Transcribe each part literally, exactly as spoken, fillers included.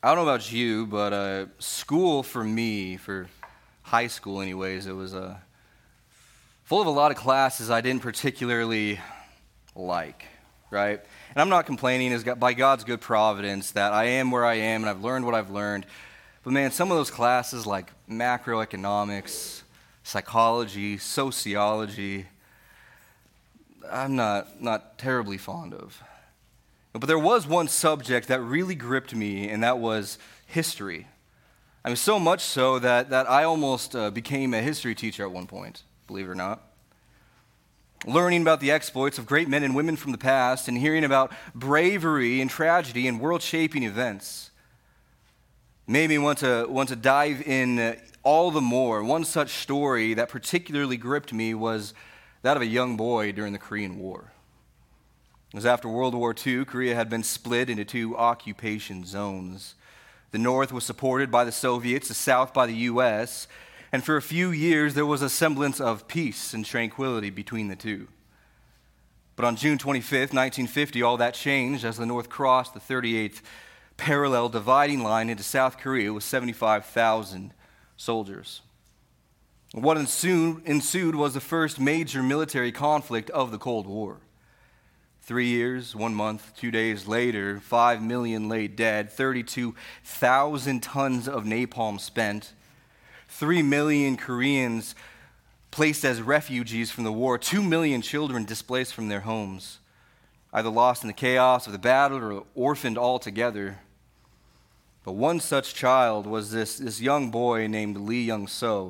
I don't know about you, but uh, school for me, for high school anyways, it was uh, full of a lot of classes I didn't particularly like, right? And I'm not complaining. It's got, by God's good providence that I am where I am and I've learned what I've learned. But man, some of those classes like macroeconomics, psychology, sociology, I'm not not terribly fond of. But there was one subject that really gripped me, and that was history. I mean, so much so that, that I almost uh, became a history teacher at one point, believe it or not. Learning about the exploits of great men and women from the past and hearing about bravery and tragedy and world-shaping events made me want to, want to dive in all the more. One such story that particularly gripped me was that of a young boy during the Korean War. It was after World War Two, Korea had been split into two occupation zones. The North was supported by the Soviets, the South by the U S, and for a few years there was a semblance of peace and tranquility between the two. But on June twenty-fifth, nineteen fifty, all that changed as the North crossed the thirty-eighth parallel dividing line into South Korea with seventy-five thousand soldiers. What ensued, ensued was the first major military conflict of the Cold War. Three years, one month, two days later, five million lay dead, thirty-two thousand tons of napalm spent, three million Koreans placed as refugees from the war, two million children displaced from their homes, either lost in the chaos of the battle or orphaned altogether. But one such child was this, this young boy named Lee Young-so.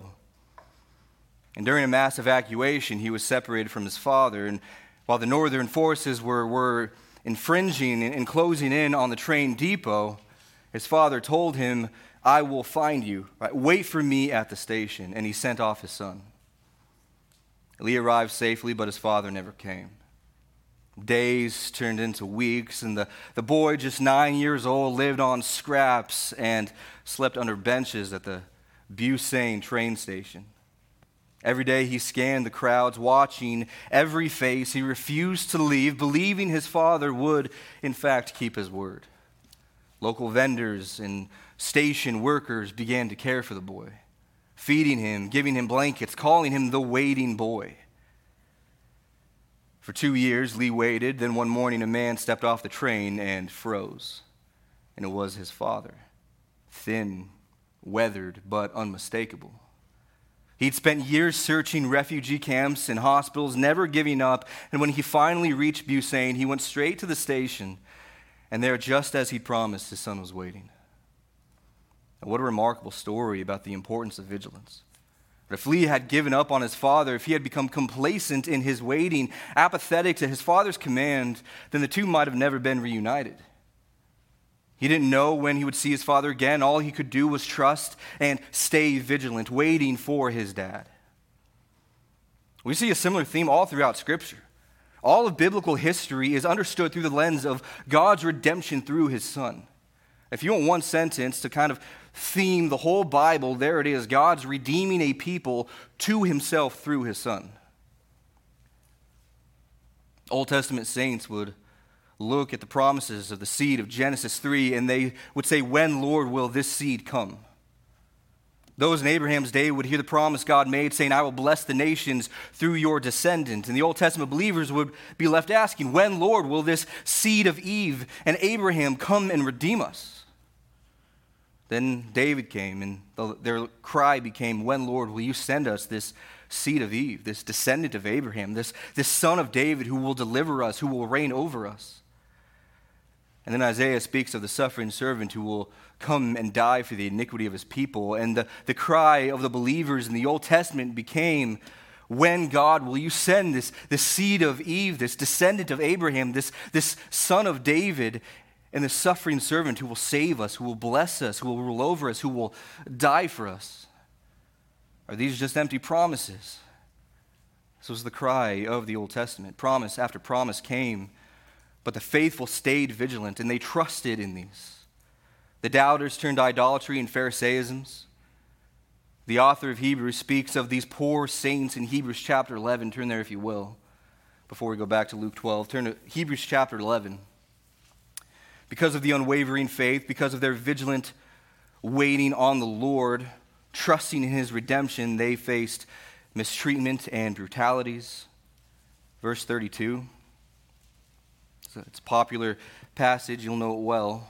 And during a mass evacuation, he was separated from his father, and while the northern forces were, were infringing and closing in on the train depot, his father told him, "I will find you. Right? Wait for me at the station." And he sent off his son. Lee arrived safely, but his father never came. Days turned into weeks, and the, the boy, just nine years old, lived on scraps and slept under benches at the Busan train station. Every day he scanned the crowds, watching every face. He refused to leave, believing his father would, in fact, keep his word. Local vendors and station workers began to care for the boy, feeding him, giving him blankets, calling him the waiting boy. For two years, Lee waited. Then one morning, a man stepped off the train and froze. And it was his father, thin, weathered, but unmistakable. He'd spent years searching refugee camps and hospitals, never giving up, and when he finally reached Busan, he went straight to the station, and there, just as he'd promised, his son was waiting. And what a remarkable story about the importance of vigilance. But if Lee had given up on his father, if he had become complacent in his waiting, apathetic to his father's command, then the two might have never been reunited. He didn't know when he would see his father again. All he could do was trust and stay vigilant, waiting for his dad. We see a similar theme all throughout Scripture. All of biblical history is understood through the lens of God's redemption through his Son. If you want one sentence to kind of theme the whole Bible, there it is: God's redeeming a people to himself through his Son. Old Testament saints would look at the promises of the seed of Genesis three, and they would say, "When, Lord, will this seed come?" Those in Abraham's day would hear the promise God made, saying, "I will bless the nations through your descendant." And the Old Testament believers would be left asking, "When, Lord, will this seed of Eve and Abraham come and redeem us?" Then David came, and the, their cry became, "When, Lord, will you send us this seed of Eve, this descendant of Abraham, this, this son of David who will deliver us, who will reign over us?" And then Isaiah speaks of the suffering servant who will come and die for the iniquity of his people. And the, the cry of the believers in the Old Testament became, "When, God, will you send this, this seed of Eve, this descendant of Abraham, this, this son of David, and the suffering servant who will save us, who will bless us, who will rule over us, who will die for us?" Are these just empty promises? This was the cry of the Old Testament. Promise after promise came, but the faithful stayed vigilant, and they trusted in these. The doubters turned to idolatry and Pharisaisms. The author of Hebrews speaks of these poor saints in Hebrews chapter eleven. Turn there if you will, before we go back to Luke twelve. Turn to Hebrews chapter eleven. Because of the unwavering faith, because of their vigilant waiting on the Lord, trusting in his redemption, they faced mistreatment and brutalities. Verse thirty-two. It's a popular passage, you'll know it well.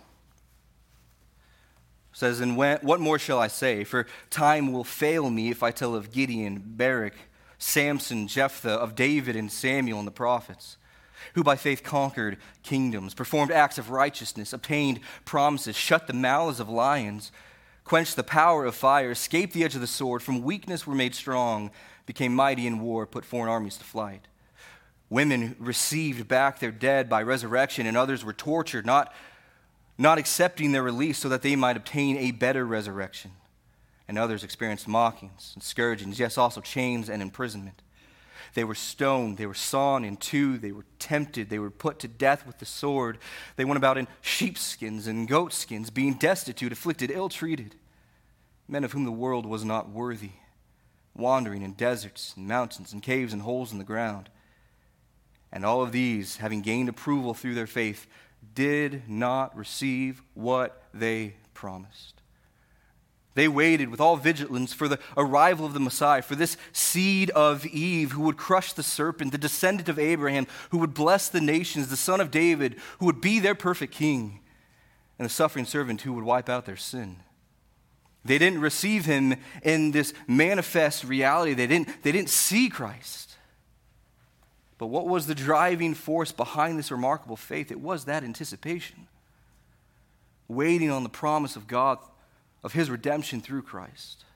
It says, "And when, what more shall I say? For time will fail me if I tell of Gideon, Barak, Samson, Jephthah, of David and Samuel and the prophets, who by faith conquered kingdoms, performed acts of righteousness, obtained promises, shut the mouths of lions, quenched the power of fire, escaped the edge of the sword, from weakness were made strong, became mighty in war, put foreign armies to flight. Women received back their dead by resurrection, and others were tortured, not, not accepting their release so that they might obtain a better resurrection. And others experienced mockings and scourgings, yes, also chains and imprisonment. They were stoned, they were sawn in two, they were tempted, they were put to death with the sword. They went about in sheepskins and goatskins, being destitute, afflicted, ill-treated, men of whom the world was not worthy, wandering in deserts and mountains and caves and holes in the ground. And all of these, having gained approval through their faith, did not receive what they promised. They waited with all vigilance for the arrival of the Messiah, for this seed of Eve who would crush the serpent, the descendant of Abraham, who would bless the nations, the son of David, who would be their perfect king, and the suffering servant who would wipe out their sin. They didn't receive him in this manifest reality. They didn't, they didn't see Christ. But what was the driving force behind this remarkable faith? It was that anticipation, waiting on the promise of God, of his redemption through Christ.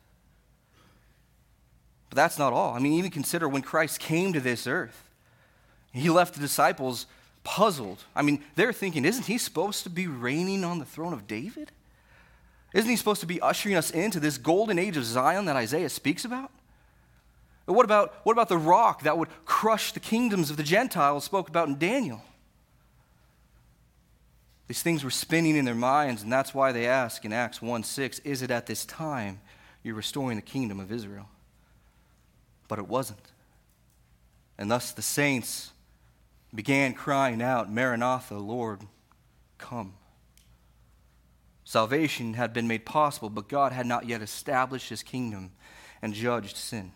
But that's not all. I mean, even consider when Christ came to this earth, he left the disciples puzzled. I mean, they're thinking, isn't he supposed to be reigning on the throne of David? Isn't he supposed to be ushering us into this golden age of Zion that Isaiah speaks about? But what about, what about the rock that would crush the kingdoms of the Gentiles spoke about in Daniel? These things were spinning in their minds, and that's why they ask in Acts one six, is it at this time you're restoring the kingdom of Israel? But it wasn't. And thus the saints began crying out, Maranatha, Lord, come. Salvation had been made possible, but God had not yet established his kingdom and judged sin.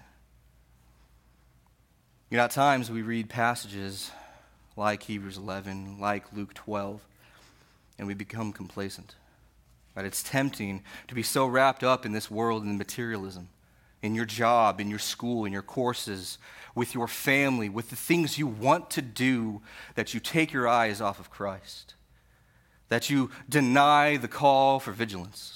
You know, at times we read passages like Hebrews eleven, like Luke twelve, and we become complacent. Right? It's tempting to be so wrapped up in this world and materialism, in your job, in your school, in your courses, with your family, with the things you want to do, that you take your eyes off of Christ, that you deny the call for vigilance.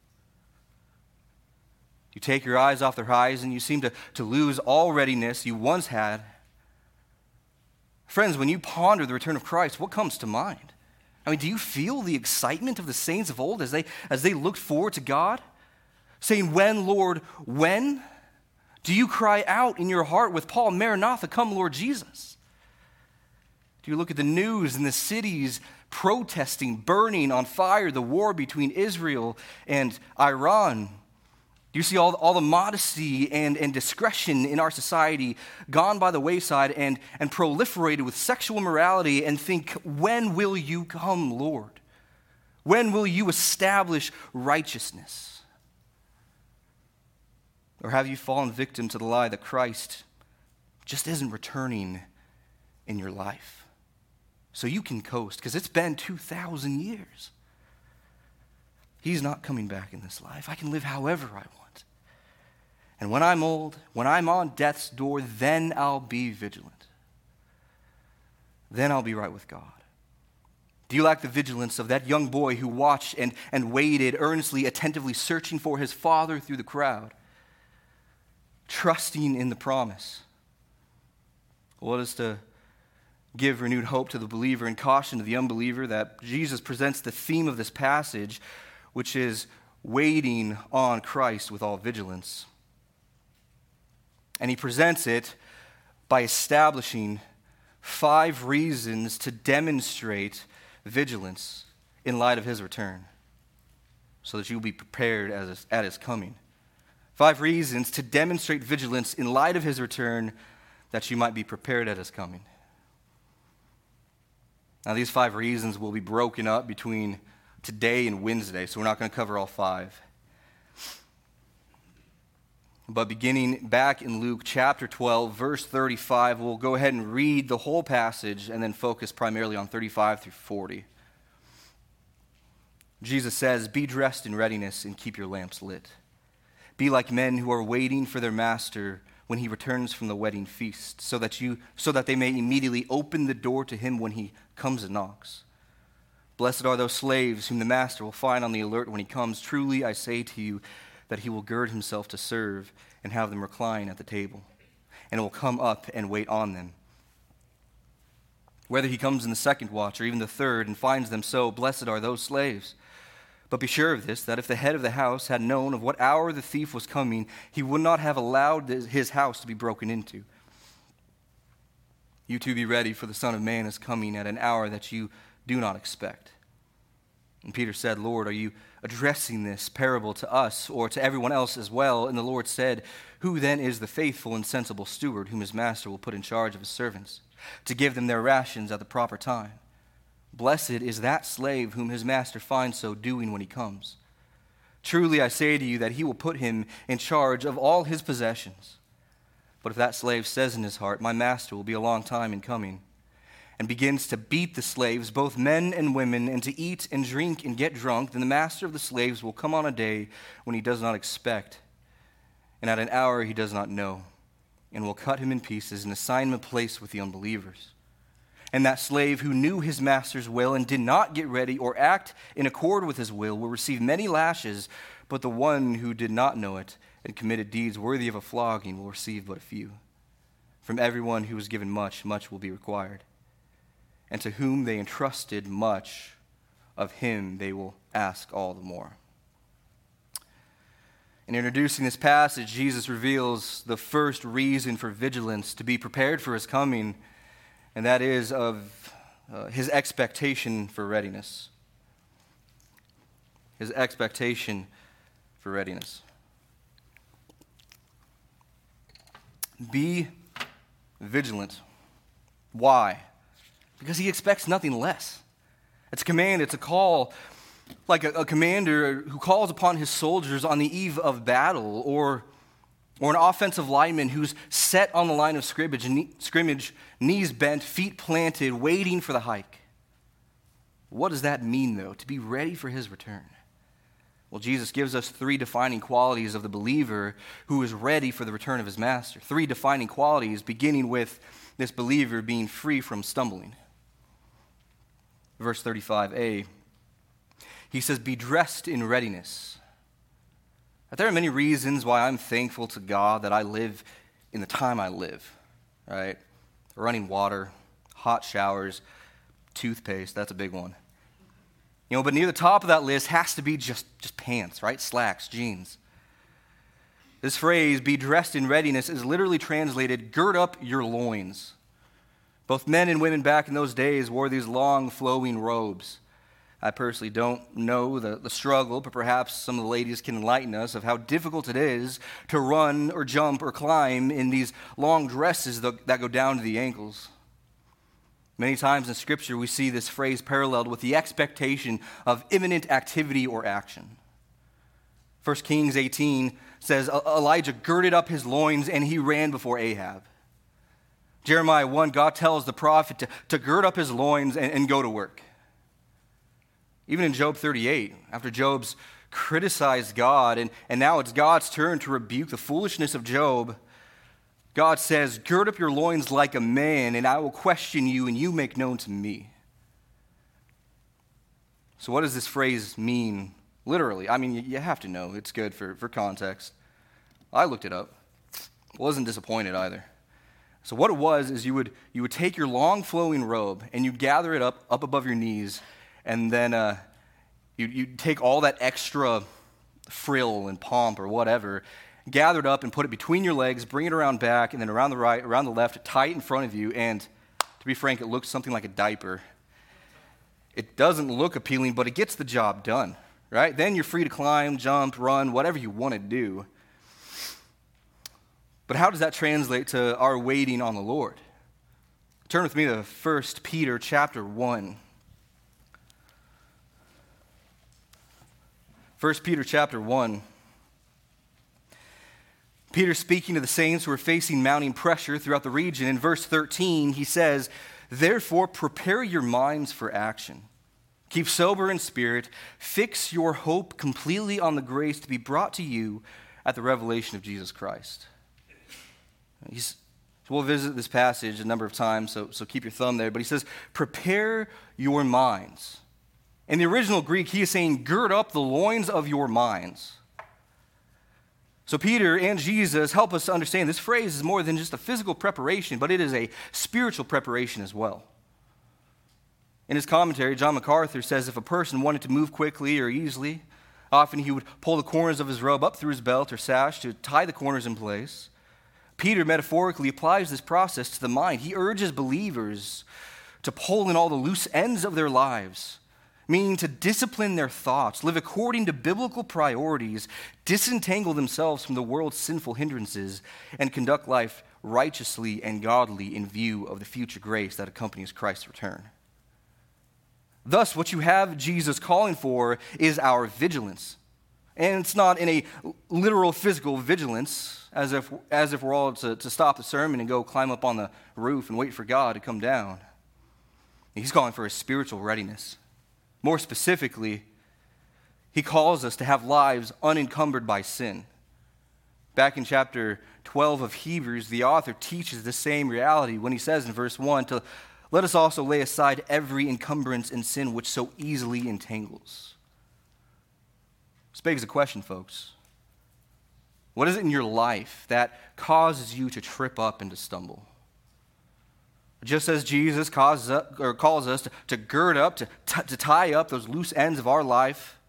You take your eyes off the horizon, you seem to, to lose all readiness you once had. Friends, when you ponder the return of Christ, what comes to mind? I mean, do you feel the excitement of the saints of old as they, as they looked forward to God? Saying, when, Lord, when? Do you cry out in your heart with Paul, Maranatha, come, Lord Jesus? Do you look at the news in the cities protesting, burning on fire, the war between Israel and Iran? Do you see all, all the modesty and, and discretion in our society gone by the wayside and, and proliferated with sexual immorality, and think, when will you come, Lord? When will you establish righteousness? Or have you fallen victim to the lie that Christ just isn't returning in your life? So you can coast, because it's been two thousand years. He's not coming back in this life. I can live however I want. And when I'm old, when I'm on death's door, then I'll be vigilant. Then I'll be right with God. Do you lack the vigilance of that young boy who watched and, and waited, earnestly, attentively searching for his father through the crowd, trusting in the promise? Well, it is to give renewed hope to the believer and caution to the unbeliever that Jesus presents the theme of this passage, which is waiting on Christ with all vigilance. And he presents it by establishing five reasons to demonstrate vigilance in light of his return, so that you will be prepared as at his coming. Five reasons to demonstrate vigilance in light of his return, that you might be prepared at his coming. Now, these five reasons will be broken up between today and Wednesday, so we're not going to cover all five. But beginning back in Luke chapter twelve, verse thirty-five, we'll go ahead and read the whole passage and then focus primarily on thirty-five through forty. Jesus says, "Be dressed in readiness and keep your lamps lit. Be like men who are waiting for their master when he returns from the wedding feast, so that you so that they may immediately open the door to him when he comes and knocks. Blessed are those slaves whom the master will find on the alert when he comes. Truly I say to you that he will gird himself to serve and have them recline at the table, and will come up and wait on them. Whether he comes in the second watch or even the third and finds them so, blessed are those slaves. But be sure of this, that if the head of the house had known of what hour the thief was coming, he would not have allowed his house to be broken into. You too be ready, for the Son of Man is coming at an hour that you do not expect." And Peter said, "Lord, are you addressing this parable to us or to everyone else as well?" And the Lord said, "Who then is the faithful and sensible steward whom his master will put in charge of his servants, to give them their rations at the proper time? Blessed is that slave whom his master finds so doing when he comes. Truly I say to you that he will put him in charge of all his possessions. But if that slave says in his heart, 'My master will be a long time in coming,' and begins to beat the slaves, both men and women, and to eat and drink and get drunk, then the master of the slaves will come on a day when he does not expect, and at an hour he does not know, and will cut him in pieces and assign him a place with the unbelievers. And that slave who knew his master's will and did not get ready or act in accord with his will will receive many lashes, but the one who did not know it and committed deeds worthy of a flogging will receive but a few. From everyone who was given much, much will be required. And to whom they entrusted much, of him they will ask all the more." In introducing this passage, Jesus reveals the first reason for vigilance, to be prepared for his coming, and that is of uh, his expectation for readiness. His expectation for readiness. Be vigilant. Why? Because he expects nothing less. It's a command, it's a call, like a, a commander who calls upon his soldiers on the eve of battle, or, or an offensive lineman who's set on the line of scrimmage, scrimmage, knees bent, feet planted, waiting for the hike. What does that mean, though, to be ready for his return? Well, Jesus gives us three defining qualities of the believer who is ready for the return of his master. Three defining qualities, beginning with this believer being free from stumbling. Verse thirty-five a, he says, "Be dressed in readiness." There are many reasons why I'm thankful to God that I live in the time I live, right? Running water, hot showers, toothpaste, that's a big one. You know, but near the top of that list has to be just, just pants, right? Slacks, jeans. This phrase, "be dressed in readiness," is literally translated, "gird up your loins." Both men and women back in those days wore these long, flowing robes. I personally don't know the, the struggle, but perhaps some of the ladies can enlighten us of how difficult it is to run or jump or climb in these long dresses that, that go down to the ankles. Many times in Scripture, we see this phrase paralleled with the expectation of imminent activity or action. First Kings eighteen says, Elijah girded up his loins and he ran before Ahab. Jeremiah one, God tells the prophet to, to gird up his loins and, and go to work. Even in Job thirty-eight, after Job's criticized God, and, and now it's God's turn to rebuke the foolishness of Job, God says, "Gird up your loins like a man, and I will question you, and you make known to me." So what does this phrase mean literally? I mean, you, you have to know. It's good for, for context. I looked it up. Wasn't disappointed either. So what it was is you would you would take your long flowing robe and you'd gather it up, up above your knees, and then uh, you'd, you'd take all that extra frill and pomp or whatever, gather it up and put it between your legs, bring it around back, and then around the right, around the left, tie it in front of you, and to be frank, it looks something like a diaper. It doesn't look appealing, but it gets the job done, right? Then you're free to climb, jump, run, whatever you want to do. But how does that translate to our waiting on the Lord? Turn with me to First Peter chapter one. First Peter chapter one. Peter speaking to the saints who are facing mounting pressure throughout the region. In verse thirteen, he says, "Therefore prepare your minds for action. Keep sober in spirit. Fix your hope completely on the grace to be brought to you at the revelation of Jesus Christ." He's, we'll visit this passage a number of times, so, so keep your thumb there. But he says, prepare your minds. In the original Greek, he is saying, gird up the loins of your minds. So Peter and Jesus help us to understand this phrase is more than just a physical preparation, but it is a spiritual preparation as well. In his commentary, John MacArthur says if a person wanted to move quickly or easily, often he would pull the corners of his robe up through his belt or sash to tie the corners in place. Peter metaphorically applies this process to the mind. He urges believers to pull in all the loose ends of their lives, meaning to discipline their thoughts, live according to biblical priorities, disentangle themselves from the world's sinful hindrances, and conduct life righteously and godly in view of the future grace that accompanies Christ's return. Thus, what you have Jesus calling for is our vigilance. And it's not in a literal physical vigilance, as if, as if we're all to, to stop the sermon and go climb up on the roof and wait for God to come down. He's calling for a spiritual readiness. More specifically, he calls us to have lives unencumbered by sin. Back in chapter twelve of Hebrews, the author teaches the same reality when he says in verse one, to let us also lay aside every encumbrance and sin which so easily entangles. This begs a question, folks. What is it in your life that causes you to trip up and to stumble? Just as Jesus causes up, or calls us to, to gird up, to, t- to tie up those loose ends of our life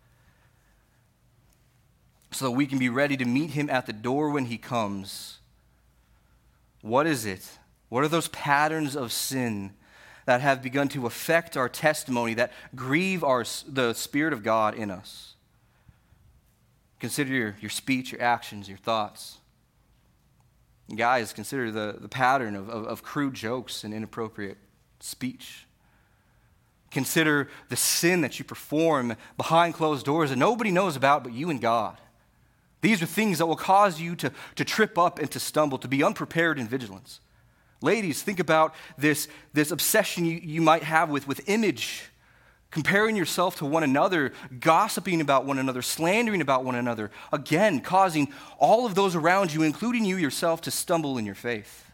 so that we can be ready to meet him at the door when he comes, what is it? What are those patterns of sin that have begun to affect our testimony, that grieve our, the Spirit of God in us? Consider your, your speech, your actions, your thoughts. Guys, consider the, the pattern of, of, of crude jokes and inappropriate speech. Consider the sin that you perform behind closed doors that nobody knows about but you and God. These are things that will cause you to, to trip up and to stumble, to be unprepared in vigilance. Ladies, think about this, this obsession you, you might have with, with image, comparing yourself to one another, gossiping about one another, slandering about one another, again, causing all of those around you, including you yourself, to stumble in your faith.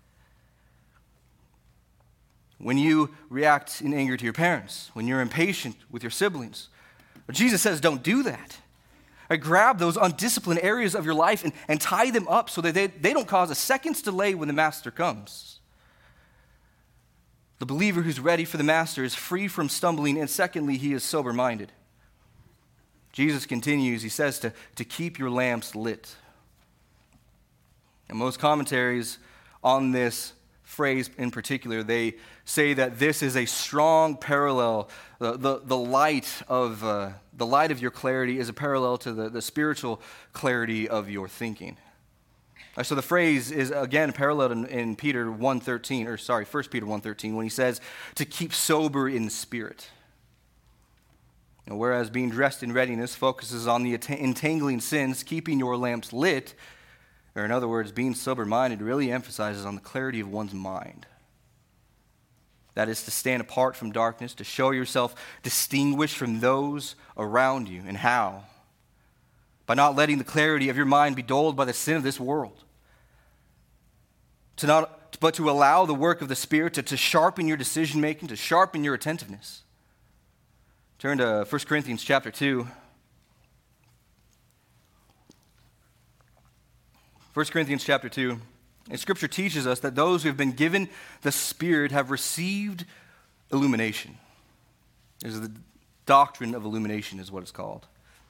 When you react in anger to your parents, when you're impatient with your siblings, Jesus says don't do that. Right, grab those undisciplined areas of your life and, and tie them up so that they, they don't cause a second's delay when the master comes. The believer who's ready for the master is free from stumbling, and secondly, he is sober-minded. Jesus continues, he says to, to keep your lamps lit. And most commentaries on this phrase in particular, they say that this is a strong parallel. The, the, the light of uh, the light of your clarity is a parallel to the, the spiritual clarity of your thinking. Uh, so the phrase is again paralleled in, in Peter one thirteen, or sorry, First Peter one thirteen, when he says to keep sober in spirit. And whereas being dressed in readiness focuses on the entangling sins, keeping your lamps lit, or in other words, being sober-minded, really emphasizes on the clarity of one's mind. That is to stand apart from darkness, to show yourself distinguished from those around you. And how? By not letting the clarity of your mind be dulled by the sin of this world. To not, but to allow the work of the Spirit to, to sharpen your decision-making, to sharpen your attentiveness. Turn to First Corinthians chapter two. First Corinthians chapter two. And Scripture teaches us that those who have been given the Spirit have received illumination. There's the doctrine of illumination is what it's called.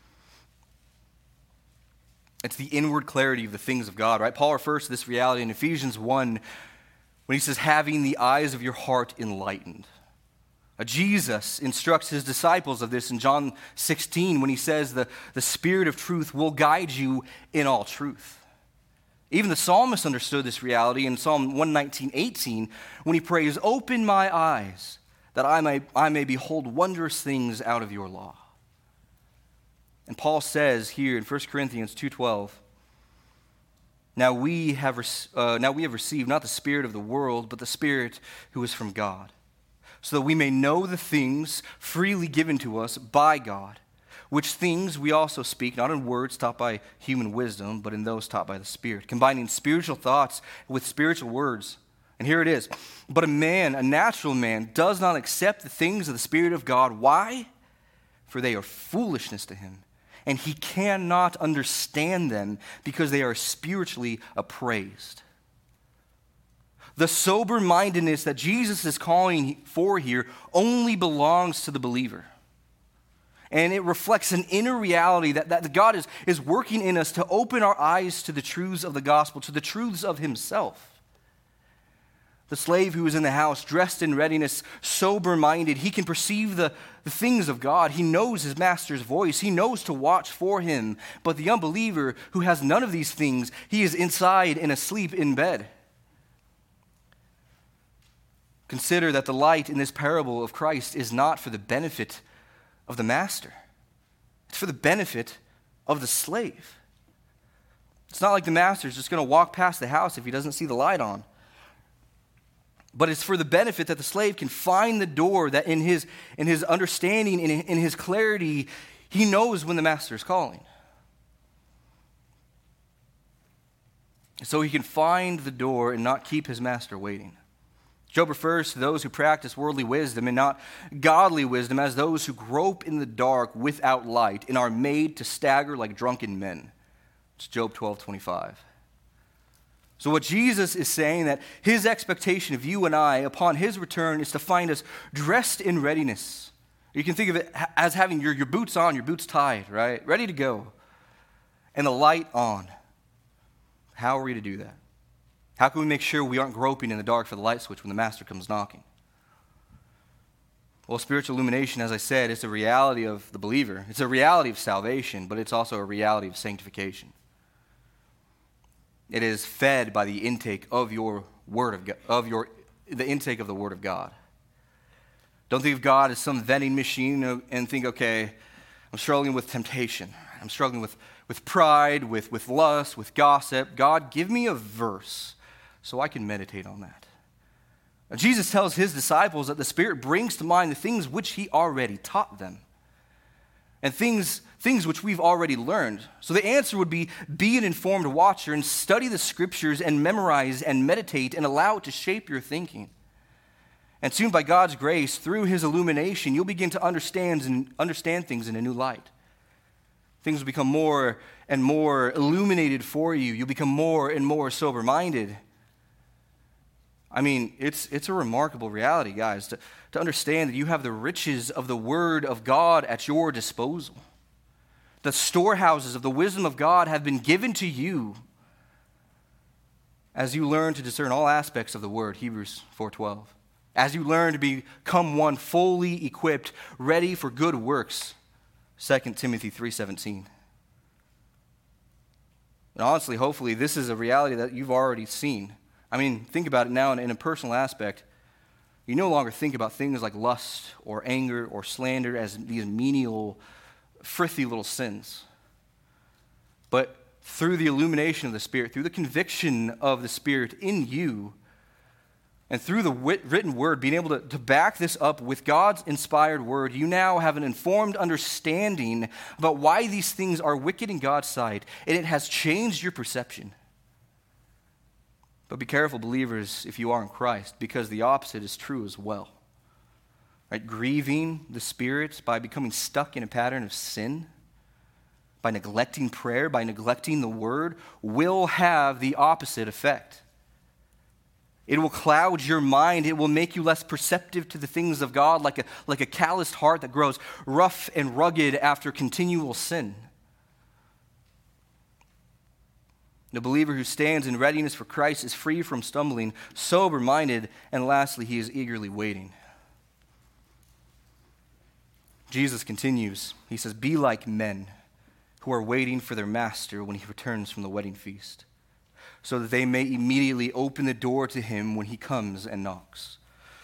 It's the inward clarity of the things of God, right? Paul refers to this reality in Ephesians one when he says, having the eyes of your heart enlightened. Uh, Jesus instructs his disciples of this in John sixteen when he says the, the Spirit of truth will guide you in all truth. Even the psalmist understood this reality in Psalm one nineteen, eighteen, when he prays, "Open my eyes, that I may, I may behold wondrous things out of your law." And Paul says here in First Corinthians two twelve, now we have uh, now we have received not the spirit of the world, but the Spirit who is from God, so that we may know the things freely given to us by God, which things we also speak, not in words taught by human wisdom, but in those taught by the Spirit, combining spiritual thoughts with spiritual words. And here it is. But a man, a natural man, does not accept the things of the Spirit of God. Why? For they are foolishness to him, and he cannot understand them because they are spiritually appraised. The sober-mindedness that Jesus is calling for here only belongs to the believer. And it reflects an inner reality that, that God is, is working in us to open our eyes to the truths of the gospel, to the truths of himself. The slave who is in the house, dressed in readiness, sober-minded, he can perceive the, the things of God. He knows his master's voice. He knows to watch for him. But the unbeliever who has none of these things, he is inside and asleep in bed. Consider that the light in this parable of Christ is not for the benefit of the master. It's for the benefit of the slave. It's not like the master is just going to walk past the house if he doesn't see the light on. But it's for the benefit that the slave can find the door, that in his, in his understanding, in, in his clarity, he knows when the master is calling. So he can find the door and not keep his master waiting. Job refers to those who practice worldly wisdom and not godly wisdom as those who grope in the dark without light and are made to stagger like drunken men. It's Job twelve twenty-five. So what Jesus is saying, that his expectation of you and I upon his return is to find us dressed in readiness. You can think of it as having your, your boots on, your boots tied, right? Ready to go. And the light on. How are we to do that? How can we make sure we aren't groping in the dark for the light switch when the master comes knocking? Well, spiritual illumination, as I said, is a reality of the believer. It's a reality of salvation, but it's also a reality of sanctification. It is fed by the intake of your word of God, of your the intake of the Word of God. Don't think of God as some vending machine and think, okay, I'm struggling with temptation. I'm struggling with, with pride, with, with lust, with gossip. God, give me a verse so I can meditate on that. Now, Jesus tells his disciples that the Spirit brings to mind the things which he already taught them. And things, things which we've already learned. So the answer would be, be an informed watcher and study the Scriptures and memorize and meditate and allow it to shape your thinking. And soon, by God's grace, through his illumination, you'll begin to understand and understand things in a new light. Things will become more and more illuminated for you. You'll become more and more sober-minded. I mean, it's it's a remarkable reality, guys, to, to understand that you have the riches of the Word of God at your disposal. The storehouses of the wisdom of God have been given to you as you learn to discern all aspects of the Word, Hebrews four twelve. As you learn to become one fully equipped, ready for good works, Second Timothy three seventeen. And honestly, hopefully, this is a reality that you've already seen. I mean, think about it now in, in a personal aspect. You no longer think about things like lust or anger or slander as these menial, frothy little sins. But through the illumination of the Spirit, through the conviction of the Spirit in you, and through the written word, being able to, to back this up with God's inspired word, you now have an informed understanding about why these things are wicked in God's sight, and it has changed your perception. But be careful, believers, if you are in Christ, because the opposite is true as well. Right? Grieving the Spirit by becoming stuck in a pattern of sin, by neglecting prayer, by neglecting the word, will have the opposite effect. It will cloud your mind. It will make you less perceptive to the things of God, like a, like a calloused heart that grows rough and rugged after continual sin. The believer who stands in readiness for Christ is free from stumbling, sober-minded, and lastly, he is eagerly waiting. Jesus continues. He says, be like men who are waiting for their master when he returns from the wedding feast, so that they may immediately open the door to him when he comes and knocks.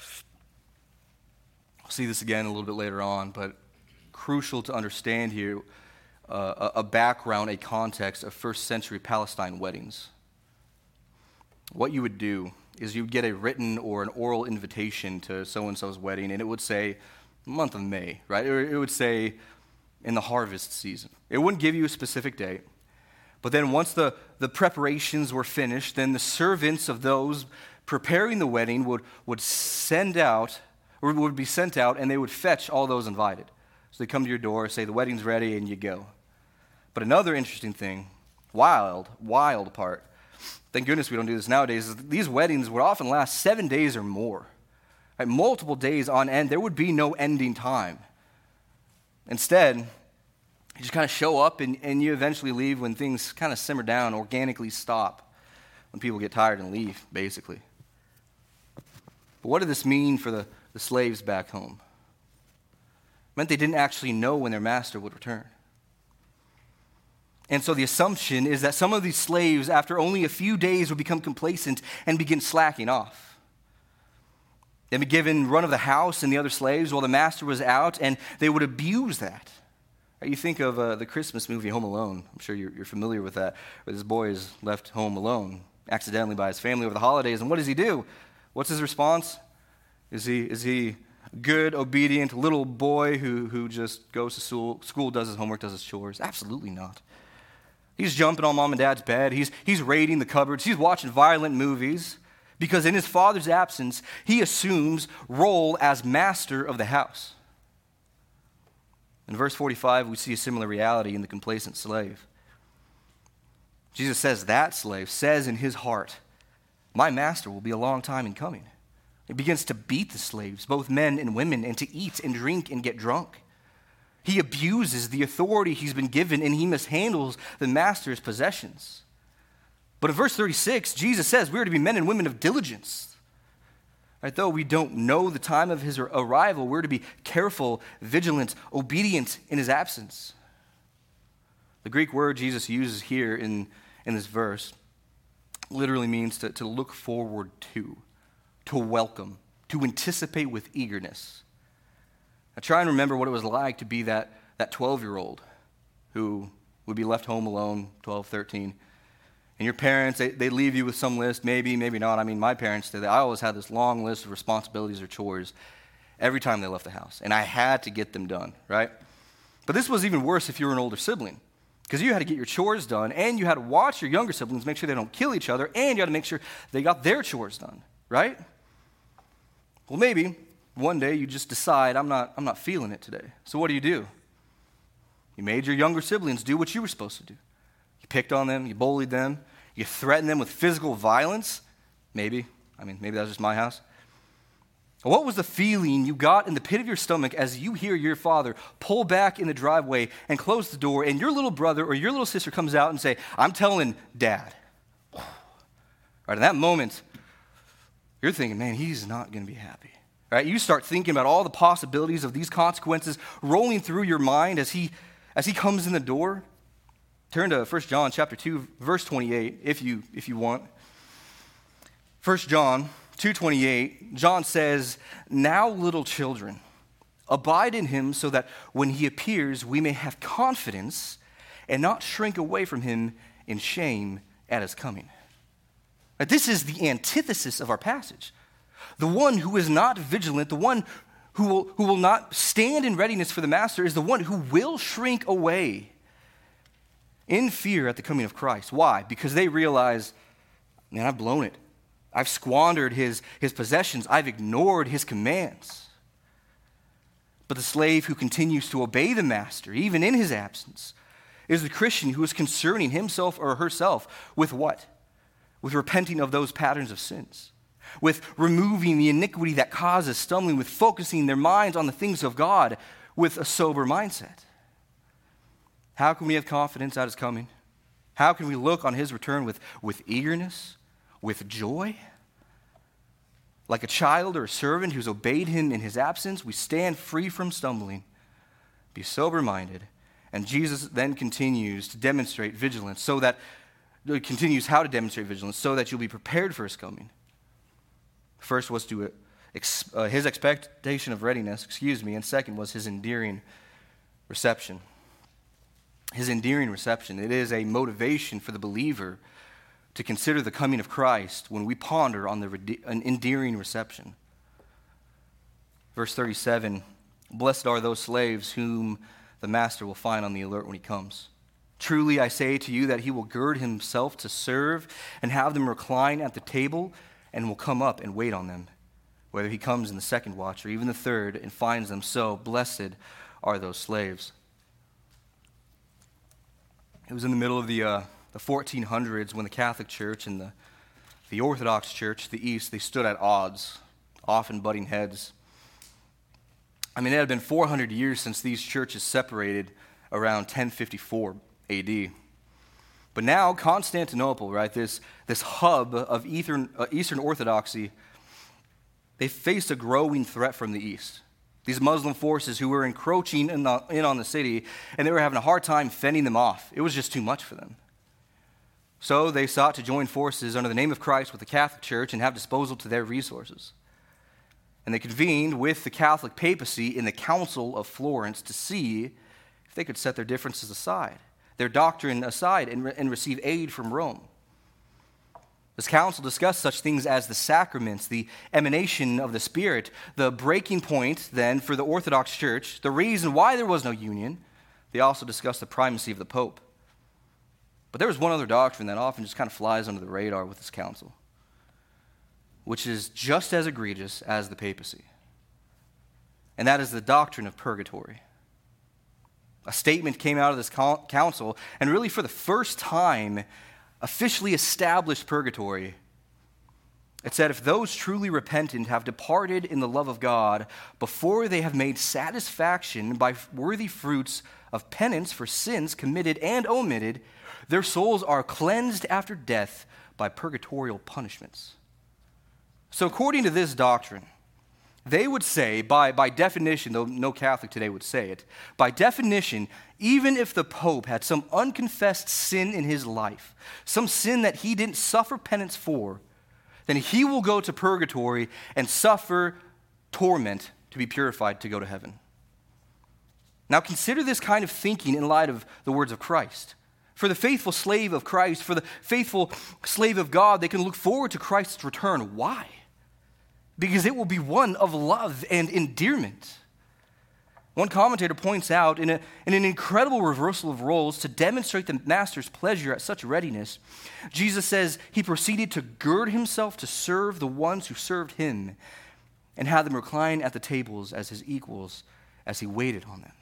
I'll see this again a little bit later on, but crucial to understand here uh, a background, a context of first century Palestine weddings. What you would do is you would get a written or an oral invitation to so-and-so's wedding, and it would say month of May, right? Or it would say in the harvest season. It wouldn't give you a specific date. But then once the, the preparations were finished, then the servants of those preparing the wedding would, would send out, or would be sent out, and they would fetch all those invited. So they come to your door, say the wedding's ready, and you go. But another interesting thing, wild, wild part, thank goodness we don't do this nowadays, is these weddings would often last seven days or more. Right? Multiple days on end. There would be no ending time. Instead, you just kind of show up and, and you eventually leave when things kind of simmer down, organically stop, when people get tired and leave, basically. But what did this mean for the, the slaves back home? It meant they didn't actually know when their master would return. And so the assumption is that some of these slaves, after only a few days, would become complacent and begin slacking off. They'd be given run of the house and the other slaves while the master was out, and they would abuse that. You think of uh, the Christmas movie Home Alone. I'm sure you're, you're familiar with that, where this boy is left home alone, accidentally by his family over the holidays. And what does he do? What's his response? Is he is he a good, obedient little boy who, who just goes to school, school, does his homework, does his chores? Absolutely not. He's jumping on mom and dad's bed. He's, he's raiding the cupboards. He's watching violent movies because in his father's absence, he assumes role as master of the house. In verse forty-five, we see a similar reality in the complacent slave. Jesus says that slave says in his heart, my master will be a long time in coming. He begins to beat the slaves, both men and women, and to eat and drink and get drunk. He abuses the authority he's been given, and he mishandles the master's possessions. But in verse thirty-six, Jesus says we are to be men and women of diligence. Right, though we don't know the time of his arrival, we're to be careful, vigilant, obedient in his absence. The Greek word Jesus uses here in, in this verse literally means to, to look forward to, to welcome, to anticipate with eagerness. Now try and remember what it was like to be that, that twelve-year-old who would be left home alone, twelve, thirteen, and your parents, they, they leave you with some list, maybe, maybe not. I mean, my parents did. I always had this long list of responsibilities or chores every time they left the house, and I had to get them done, right? But this was even worse if you were an older sibling, because you had to get your chores done, and you had to watch your younger siblings, make sure they don't kill each other, and you had to make sure they got their chores done, right? Well, maybe one day you just decide, I'm not, I'm not feeling it today. So what do you do? You made your younger siblings do what you were supposed to do. You picked on them, you bullied them, you threatened them with physical violence. Maybe. I mean, maybe that was just my house. What was the feeling you got in the pit of your stomach as you hear your father pull back in the driveway and close the door, and your little brother or your little sister comes out and say, I'm telling Dad. Right, in that moment, you're thinking, man, he's not going to be happy. Right? You start thinking about all the possibilities of these consequences rolling through your mind as he as he comes in the door. Turn to First John chapter two, verse twenty-eight, if you if you want. First John two twenty-eight, John says, now little children, abide in him so that when he appears, we may have confidence and not shrink away from him in shame at his coming. Now, this is the antithesis of our passage. The one who is not vigilant, the one who will, who will not stand in readiness for the master is the one who will shrink away in fear at the coming of Christ. Why? Because they realize, man, I've blown it. I've squandered his, his possessions. I've ignored his commands. But the slave who continues to obey the master, even in his absence, is the Christian who is concerning himself or herself with what? With repenting of those patterns of sins, with removing the iniquity that causes stumbling, with focusing their minds on the things of God with a sober mindset. How can we have confidence at his coming? How can we look on his return with, with eagerness, with joy? Like a child or a servant who's obeyed him in his absence, we stand free from stumbling, be sober-minded, and Jesus then continues to demonstrate vigilance so that it continues how to demonstrate vigilance so that you'll be prepared for his coming. First was to ex, uh, his expectation of readiness, excuse me, and second was his endearing reception. His endearing reception. It is a motivation for the believer to consider the coming of Christ when we ponder on the rede- an endearing reception. Verse thirty-seven, blessed are those slaves whom the master will find on the alert when he comes. Truly I say to you that he will gird himself to serve and have them recline at the table and will come up and wait on them, whether he comes in the second watch or even the third and finds them so. Blessed are those slaves. It was in the middle of the uh, the fourteen hundreds when the Catholic Church and the, the Orthodox Church, the East, they stood at odds, often butting heads. I mean, it had been four hundred years since these churches separated around ten fifty-four A D. But now Constantinople, right, this, this hub of Eastern, uh, Eastern Orthodoxy, they faced a growing threat from the East. These Muslim forces who were encroaching in, the, in on the city, and they were having a hard time fending them off. It was just too much for them. So they sought to join forces under the name of Christ with the Catholic Church and have disposal to their resources. And they convened with the Catholic papacy in the Council of Florence to see if they could set their differences aside, their doctrine aside, and, re- and receive aid from Rome. This council discussed such things as the sacraments, the emanation of the Spirit, the breaking point, then, for the Orthodox Church, the reason why there was no union. They also discussed the primacy of the Pope. But there was one other doctrine that often just kind of flies under the radar with this council, which is just as egregious as the papacy. And that is the doctrine of purgatory. A statement came out of this council, and really for the first time, officially established purgatory. It said, if those truly repentant have departed in the love of God before they have made satisfaction by worthy fruits of penance for sins committed and omitted, their souls are cleansed after death by purgatorial punishments. So according to this doctrine, they would say, by, by definition, though no Catholic today would say it, by definition, even if the Pope had some unconfessed sin in his life, some sin that he didn't suffer penance for, then he will go to purgatory and suffer torment to be purified to go to heaven. Now consider this kind of thinking in light of the words of Christ. For the faithful slave of Christ, for the faithful slave of God, they can look forward to Christ's return. Why? Because it will be one of love and endearment. One commentator points out, in, a, in an incredible reversal of roles to demonstrate the master's pleasure at such readiness, Jesus says he proceeded to gird himself to serve the ones who served him and had them recline at the tables as his equals as he waited on them.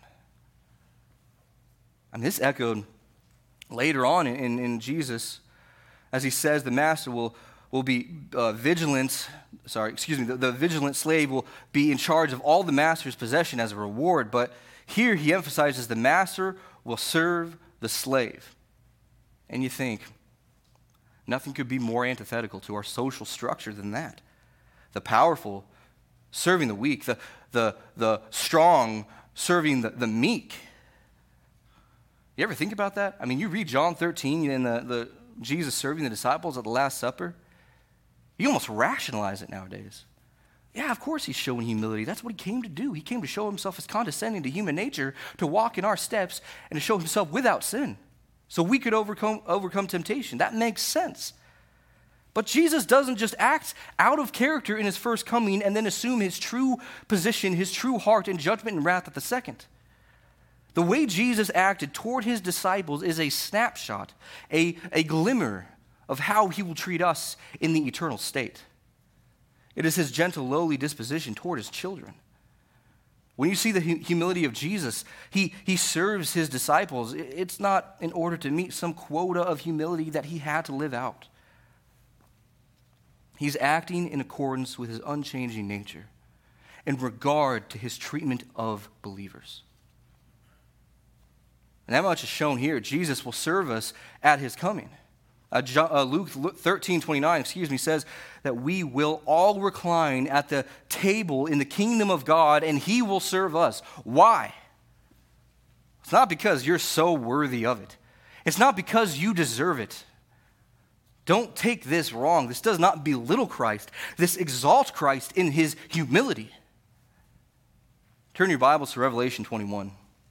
And this echoed later on in, in Jesus, as he says the master will will be uh, vigilant, sorry, excuse me, the, the vigilant slave will be in charge of all the master's possession as a reward. But here he emphasizes the master will serve the slave. And you think, nothing could be more antithetical to our social structure than that. The powerful serving the weak, the, the, the strong serving the, the meek. You ever think about that? I mean, you read John thirteen and the, the Jesus serving the disciples at the Last Supper. You almost rationalize it nowadays. Yeah, of course he's showing humility. That's what he came to do. He came to show himself as condescending to human nature, to walk in our steps, and to show himself without sin, so we could overcome, overcome temptation. That makes sense. But Jesus doesn't just act out of character in his first coming and then assume his true position, his true heart in judgment and wrath at the second. The way Jesus acted toward his disciples is a snapshot, a, a glimmer of how he will treat us in the eternal state. It is his gentle, lowly disposition toward his children. When you see the humility of Jesus, he, he serves his disciples. It's not in order to meet some quota of humility that he had to live out. He's acting in accordance with his unchanging nature in regard to his treatment of believers. And that much is shown here. Jesus will serve us at his coming. Uh, John, uh, Luke thirteen twenty-nine, excuse me, says that we will all recline at the table in the kingdom of God, and he will serve us. Why? It's not because you're so worthy of it. It's not because you deserve it. Don't take this wrong. This does not belittle Christ. This exalts Christ in his humility. Turn your Bibles to Revelation twenty-one.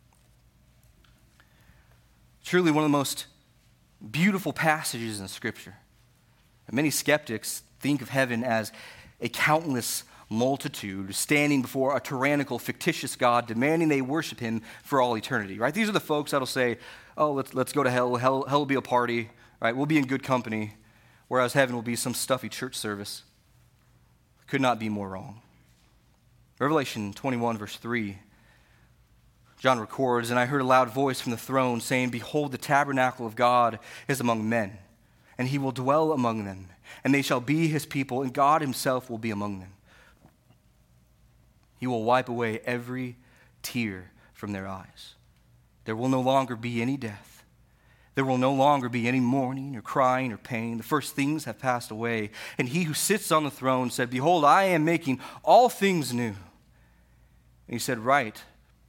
Truly one of the most beautiful passages in Scripture. And many skeptics think of heaven as a countless multitude standing before a tyrannical, fictitious God, demanding they worship him for all eternity, right? These are the folks that'll say, oh, let's, let's go to hell. hell. Hell will be a party, right? We'll be in good company, whereas heaven will be some stuffy church service. Could not be more wrong. Revelation twenty-one, verse three, John records, and I heard a loud voice from the throne saying, behold, the tabernacle of God is among men, and he will dwell among them, and they shall be his people, and God himself will be among them. He will wipe away every tear from their eyes. There will no longer be any death. There will no longer be any mourning or crying or pain. The first things have passed away. And he who sits on the throne said, behold, I am making all things new. And he said, write,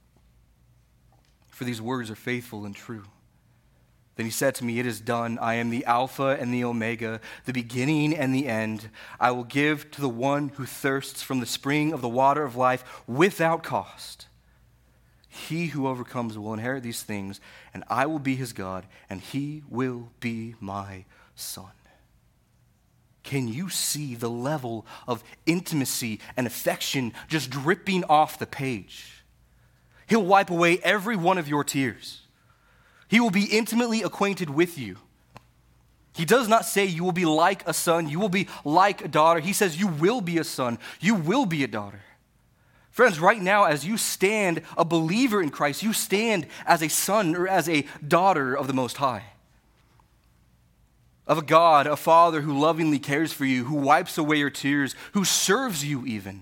for these words are faithful and true. Then he said to me, it is done. I am the Alpha and the Omega, the beginning and the end. I will give to the one who thirsts from the spring of the water of life without cost. He who overcomes will inherit these things, and I will be his God, and he will be my son. Can you see the level of intimacy and affection just dripping off the page? He'll wipe away every one of your tears. He will be intimately acquainted with you. He does not say you will be like a son, you will be like a daughter. He says you will be a son, you will be a daughter. Friends, right now, as you stand a believer in Christ, you stand as a son or as a daughter of the Most High. Of a God, a Father who lovingly cares for you, who wipes away your tears, who serves you even.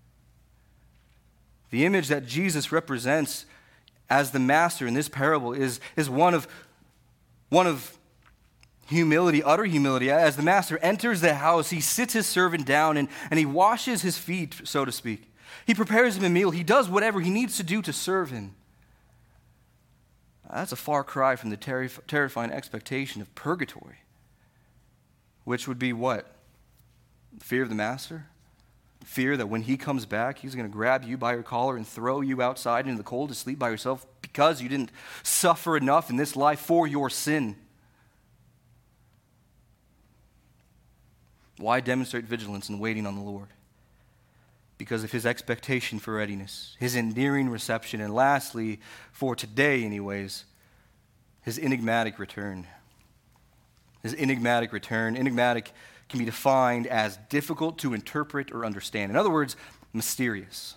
The image that Jesus represents as the master in this parable is, is one of, one of humility, utter humility. As the master enters the house, he sits his servant down and, and he washes his feet, so to speak. He prepares him a meal. He does whatever he needs to do to serve him. That's a far cry from the terri- terrifying expectation of purgatory, which would be what? Fear of the master? Fear that when he comes back, he's going to grab you by your collar and throw you outside into the cold to sleep by yourself because you didn't suffer enough in this life for your sin. Why demonstrate vigilance and waiting on the Lord? Because of his expectation for readiness, his endearing reception, and lastly, for today anyways, his enigmatic return. His enigmatic return. Enigmatic can be defined as difficult to interpret or understand. In other words, mysterious.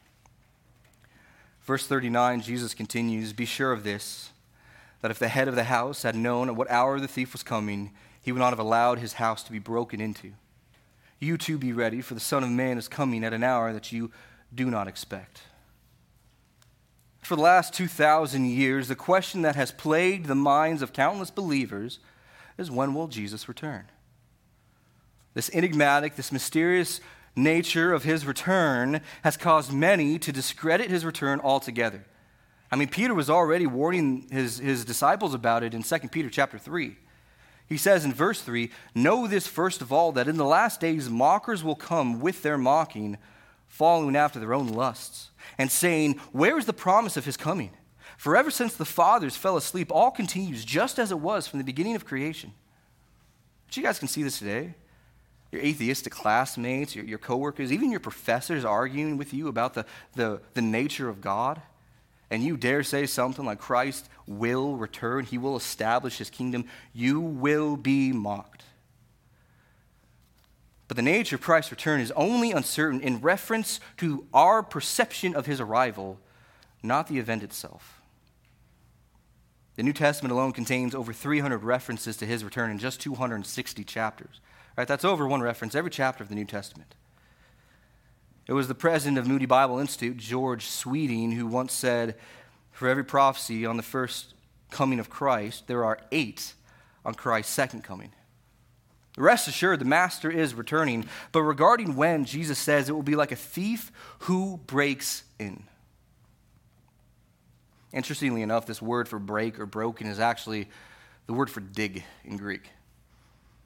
Verse thirty-nine, Jesus continues, be sure of this, that if the head of the house had known at what hour the thief was coming, he would not have allowed his house to be broken into. You too be ready, for the Son of Man is coming at an hour that you do not expect. For the last two thousand years, the question that has plagued the minds of countless believers is, when will Jesus return? This enigmatic, this mysterious nature of his return has caused many to discredit his return altogether. I mean, Peter was already warning his, his disciples about it in Second Peter chapter three. He says in verse three, know this first of all, that in the last days mockers will come with their mocking, following after their own lusts, and saying, where is the promise of his coming? For ever since the fathers fell asleep, all continues just as it was from the beginning of creation. But you guys can see this today. Your atheistic classmates, your, your coworkers, even your professors arguing with you about the, the, the nature of God. And you dare say something like Christ will return, he will establish his kingdom, you will be mocked. But the nature of Christ's return is only uncertain in reference to our perception of his arrival, not the event itself. The New Testament alone contains over three hundred references to his return in just two hundred sixty chapters. Right? That's over one reference every chapter of the New Testament. It was the president of Moody Bible Institute, George Sweeting, who once said, for every prophecy on the first coming of Christ, there are eight on Christ's second coming. Rest assured, the Master is returning, but regarding when, Jesus says it will be like a thief who breaks in. Interestingly enough, this word for break or broken is actually the word for dig in Greek.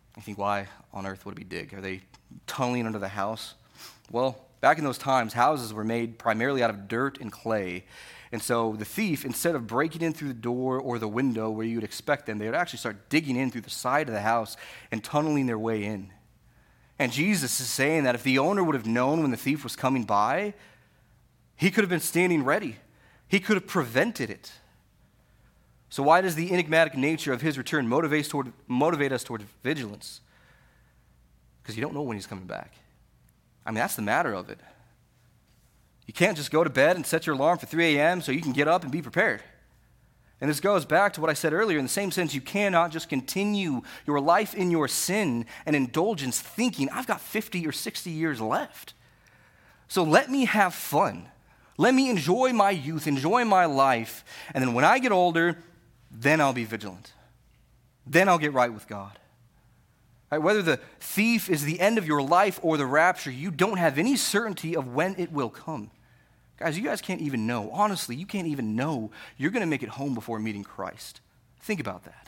You think, why on earth would it be dig? Are they tunneling under the house? Well, back in those times, houses were made primarily out of dirt and clay. And so the thief, instead of breaking in through the door or the window where you would expect them, they would actually start digging in through the side of the house and tunneling their way in. And Jesus is saying that if the owner would have known when the thief was coming by, he could have been standing ready. He could have prevented it. So why does the enigmatic nature of his return motivate us toward, motivate us toward vigilance? Because you don't know when he's coming back. I mean, that's the matter of it. You can't just go to bed and set your alarm for three a.m. so you can get up and be prepared. And this goes back to what I said earlier. In the same sense, you cannot just continue your life in your sin and indulgence thinking, I've got fifty or sixty years left. So let me have fun. Let me enjoy my youth, enjoy my life. And then when I get older, then I'll be vigilant. Then I'll get right with God. Right, whether the thief is the end of your life or the rapture, you don't have any certainty of when it will come. Guys, you guys can't even know. Honestly, you can't even know you're going to make it home before meeting Christ. Think about that.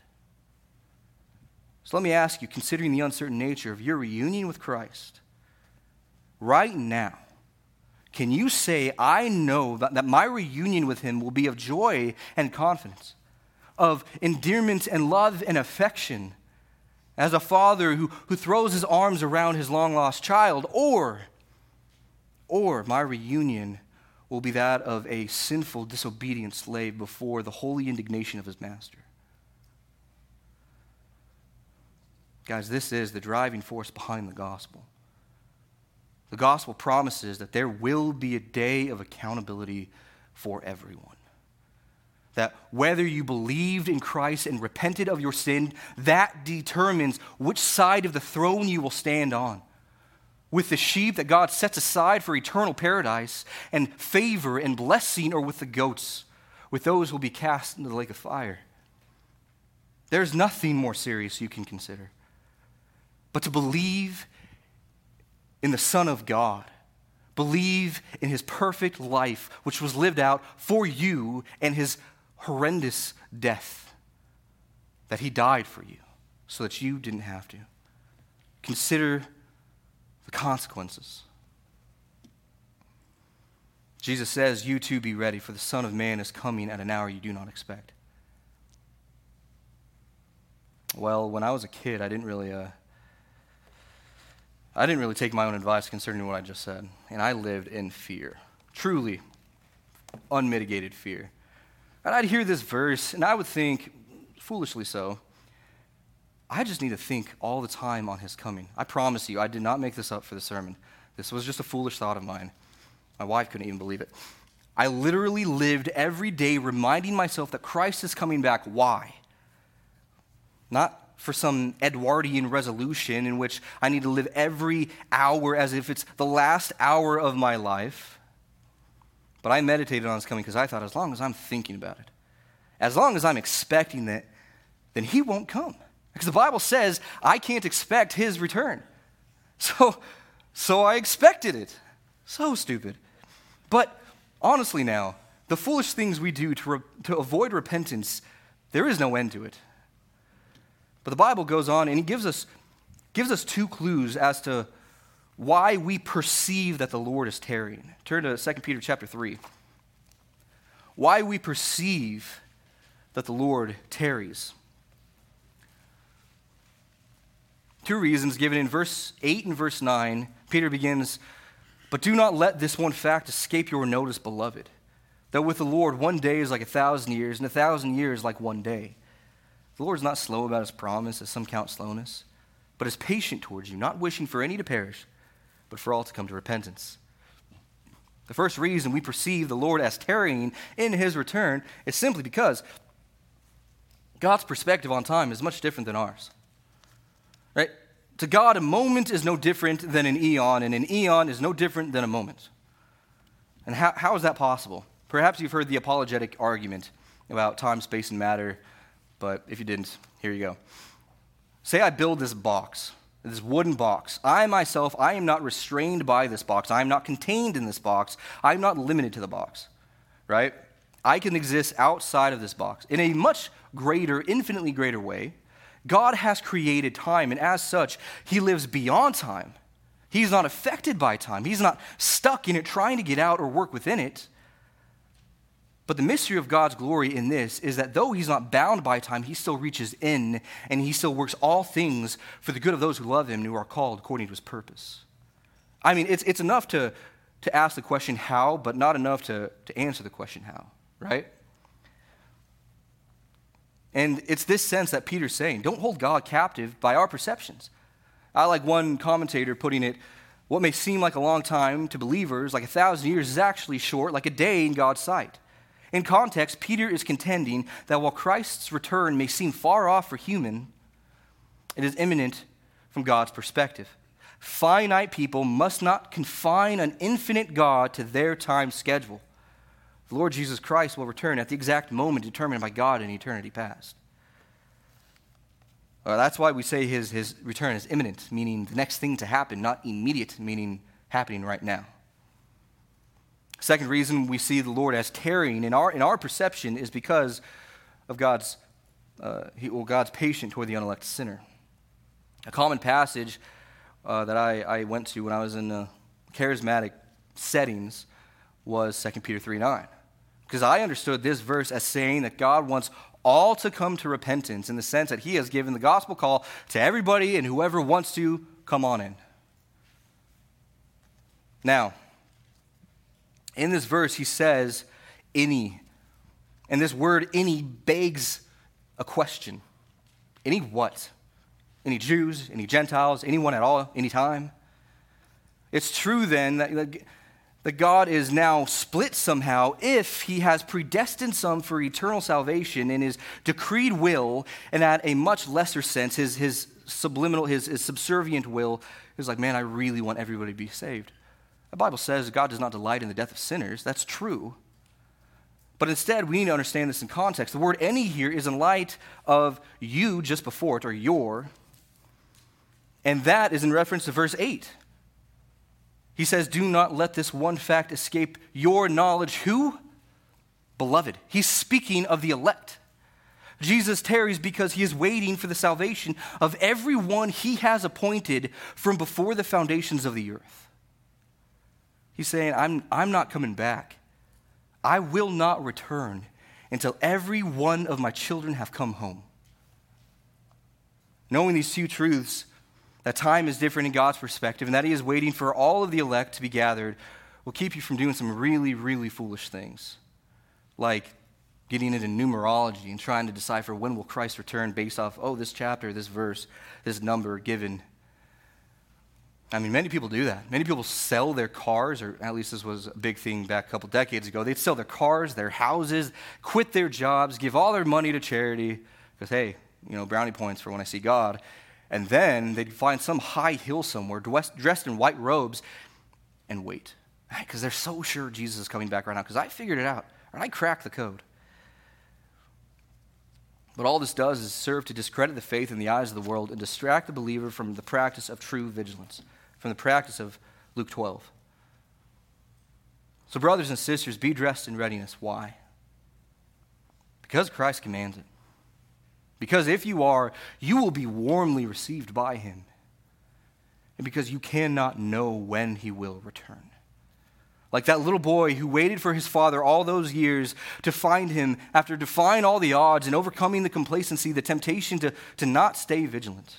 So let me ask you, considering the uncertain nature of your reunion with Christ, right now, can you say, I know that, that my reunion with him will be of joy and confidence, of endearment and love and affection, as a father who, who throws his arms around his long-lost child, or, or my reunion will be that of a sinful, disobedient slave before the holy indignation of his master. Guys, this is the driving force behind the gospel. The gospel promises that there will be a day of accountability for everyone. That whether you believed in Christ and repented of your sin, that determines which side of the throne you will stand on. With the sheep that God sets aside for eternal paradise and favor and blessing, or with the goats, with those who will be cast into the lake of fire. There's nothing more serious you can consider. But to believe in the Son of God, believe in his perfect life, which was lived out for you, and his horrendous death, that he died for you so that you didn't have to. Consider the consequences. Jesus says, you too be ready, for the Son of Man is coming at an hour you do not expect. Well, when I was a kid, I didn't really, uh, I didn't really take my own advice concerning what I just said, and I lived in fear, truly unmitigated fear. And I'd hear this verse, and I would think, foolishly so, I just need to think all the time on his coming. I promise you, I did not make this up for the sermon. This was just a foolish thought of mine. My wife couldn't even believe it. I literally lived every day reminding myself that Christ is coming back. Why? Not for some Edwardian resolution in which I need to live every hour as if it's the last hour of my life. But I meditated on his coming because I thought, as long as I'm thinking about it, as long as I'm expecting that, then he won't come. Because the Bible says I can't expect his return. So, so I expected it. So stupid. But honestly now, the foolish things we do to, re- to avoid repentance, there is no end to it. But the Bible goes on and he gives us, gives us two clues as to why we perceive that the Lord is tarrying. Turn to Second Peter chapter three. Why we perceive that the Lord tarries. Two reasons given in verse eight and verse nine. Peter begins, but do not let this one fact escape your notice, beloved, that with the Lord one day is like a thousand years, and a thousand years like one day. The Lord is not slow about his promise, as some count slowness, but is patient towards you, not wishing for any to perish, but for all to come to repentance. The first reason we perceive the Lord as tarrying in his return is simply because God's perspective on time is much different than ours. Right? To God, a moment is no different than an eon, and an eon is no different than a moment. And how, how is that possible? Perhaps you've heard the apologetic argument about time, space, and matter, but if you didn't, here you go. Say I build this box, this wooden box. I myself, I am not restrained by this box. I am not contained in this box. I am not limited to the box, right? I can exist outside of this box in a much greater, infinitely greater way. God has created time, and as such, he lives beyond time. He's not affected by time. He's not stuck in it trying to get out or work within it. But the mystery of God's glory in this is that though he's not bound by time, he still reaches in and he still works all things for the good of those who love him and who are called according to his purpose. I mean, it's, it's enough to, to ask the question how, but not enough to, to answer the question how, right? And it's this sense that Peter's saying, don't hold God captive by our perceptions. I like one commentator putting it, what may seem like a long time to believers, like a thousand years, is actually short, like a day in God's sight. In context, Peter is contending that while Christ's return may seem far off for human, it is imminent from God's perspective. Finite people must not confine an infinite God to their time schedule. The Lord Jesus Christ will return at the exact moment determined by God in eternity past. Uh, that's why we say his, his return is imminent, meaning the next thing to happen, not immediate, meaning happening right now. Second reason we see the Lord as tarrying in our in our perception is because of God's uh, he, well, God's patience toward the unelected sinner. A common passage uh, that I, I went to when I was in uh, charismatic settings was Second Peter three nine, because I understood this verse as saying that God wants all to come to repentance in the sense that he has given the gospel call to everybody and whoever wants to come on in. Now, in this verse, he says, any. And this word, any, begs a question. Any what? Any Jews, any Gentiles, anyone at all, any time? It's true then that, that God is now split somehow if he has predestined some for eternal salvation in his decreed will, and at a much lesser sense, his, his subliminal, his, his subservient will is like, man, I really want everybody to be saved. The Bible says God does not delight in the death of sinners. That's true. But instead, we need to understand this in context. The word any here is in light of you just before it, or your. And that is in reference to verse eight. He says, do not let this one fact escape your knowledge. Who? Beloved. He's speaking of the elect. Jesus tarries because he is waiting for the salvation of everyone he has appointed from before the foundations of the earth. He's saying, I'm, I'm not coming back. I will not return until every one of my children have come home. Knowing these two truths, that time is different in God's perspective and that he is waiting for all of the elect to be gathered, will keep you from doing some really, really foolish things, like getting into numerology and trying to decipher when will Christ return based off, oh, this chapter, this verse, this number given. I mean, many people do that. Many people sell their cars, or at least this was a big thing back a couple decades ago. They'd sell their cars, their houses, quit their jobs, give all their money to charity, because, hey, you know, brownie points for when I see God. And then they'd find some high hill somewhere, dressed in white robes, and wait. Because they're so sure Jesus is coming back right now, because I figured it out, or I cracked the code. But all this does is serve to discredit the faith in the eyes of the world and distract the believer from the practice of true vigilance, from the practice of Luke twelve. So brothers and sisters, be dressed in readiness. Why? Because Christ commands it. Because if you are, you will be warmly received by him. And because you cannot know when he will return. Like that little boy who waited for his father all those years to find him after defying all the odds and overcoming the complacency, the temptation to, to not stay vigilant.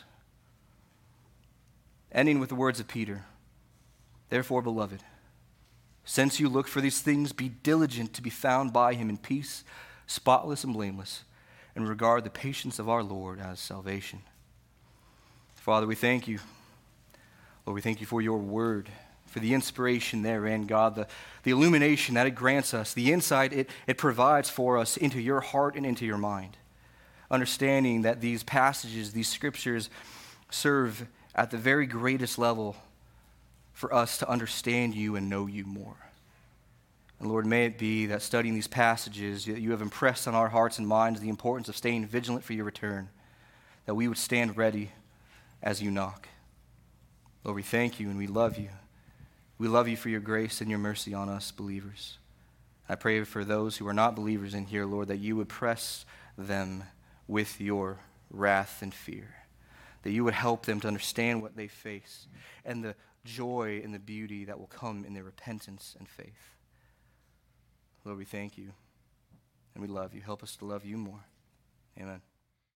Ending with the words of Peter, therefore, beloved, since you look for these things, be diligent to be found by him in peace, spotless and blameless, and regard the patience of our Lord as salvation. Father, we thank you. Lord, we thank you for your word, for the inspiration therein, God, the, the illumination that it grants us, the insight it, it provides for us into your heart and into your mind. Understanding that these passages, these scriptures, serve at the very greatest level for us to understand you and know you more. And Lord, may it be that studying these passages, you have impressed on our hearts and minds the importance of staying vigilant for your return, that we would stand ready as you knock. Lord, we thank you and we love you. We love you for your grace and your mercy on us believers. I pray for those who are not believers in here, Lord, that you would press them with your wrath and fear, that you would help them to understand what they face and the joy and the beauty that will come in their repentance and faith. Lord, we thank you and we love you. Help us to love you more. Amen.